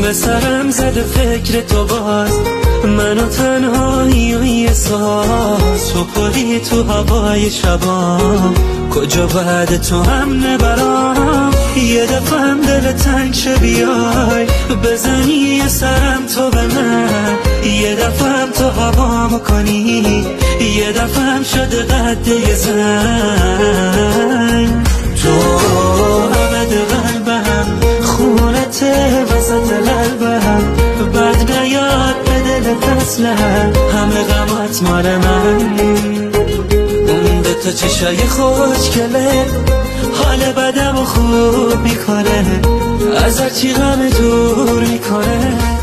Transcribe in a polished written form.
به سرم زده فکر تو باز، منو تنهایی و یه ساز چپالی تو هوای شبام، کجا بعد تو هم نبرام. یه دفعه هم دل تنگ شه بیای بزنی یه سرم تو به من، یه دفعه هم تو هوامو کنی، یه دفعه هم شده قد یه زن. تو عبد قلبم، خونت وسط قلبم، بد نیاد به دلت اصلا، همه غمات مال من. اون به تو چشای خوشگله حال بدم و خوب میکنه، از هرچی غم دور میکنه.